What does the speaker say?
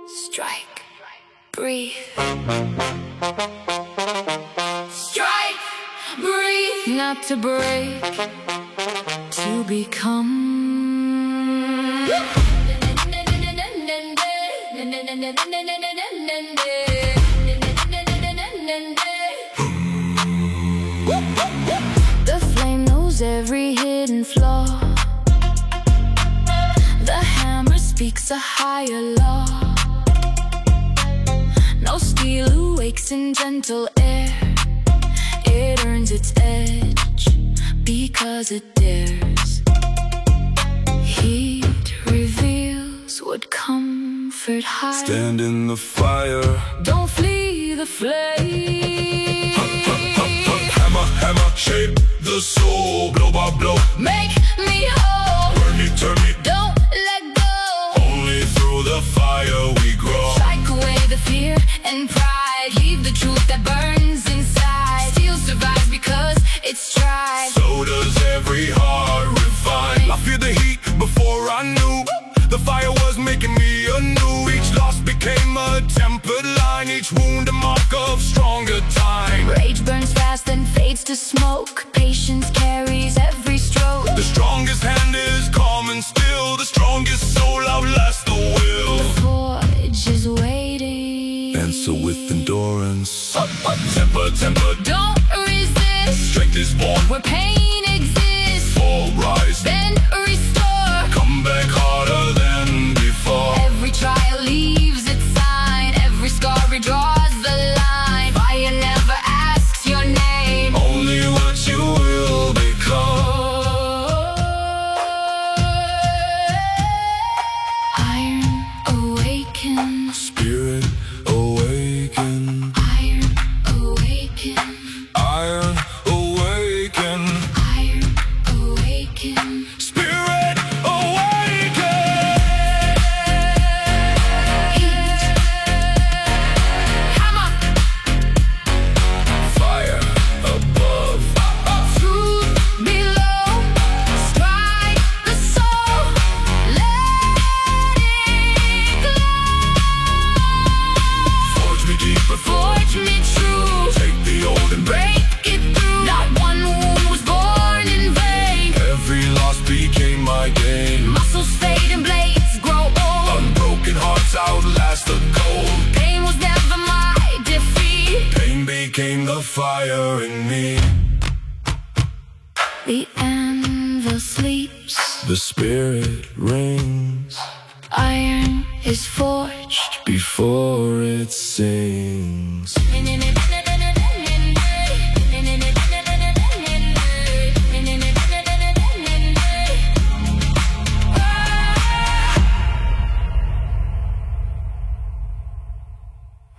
Strike, breathe. Strike, breathe. Not to break, to become. The flame knows every hidden flaw. The hammer speaks a higher law. No steel awakes in gentle air. It earns its edge because it dares. Heat reveals what comfort hides. Stand in the fire. Don't flee the flame. Hammer, hammer, shape the soul. Blow by blow, Make me whole. burn me, turn me. Don't let go. Only through the fire we grow. Strike away the fear and pride. Leave the truth that burns inside. Steel survives because it's tried. So does every heart refine. I feel the heat before I knew. The fire was making me anew. Each loss became a tempered line. Each wound a mark of stronger time. Rage burns fast and fades to smoke. Patience carries every stroke. The strongest hand is calm and still. The strongest soul outlasts the will. The forge is waiting. Answer with endurance. Temper, temper. Don't resist. Strength is born. Where pain exists. Fall, rise. Then restore. Come back harder than before. Every trial leaves its sign. Every scar redraws the line. Fire never asks your name. Only what you will become. Iron awakens. Spirit awaken. Iron awaken. Iron awaken. Iron awaken. Spirit awaken. Heat. Hammer. Fire above. Truth below. Strike the soul. Let it glow. Forge me deeper. Forge me true. Take the old and Break it through. Not one wound was born in vain. every loss became my gain. Muscles fade and blades grow old. Unbroken hearts outlast the cold. Pain was never my defeat. Pain became the fire in me. The anvil sleeps. The spirit rings Iron is forged. before it sings.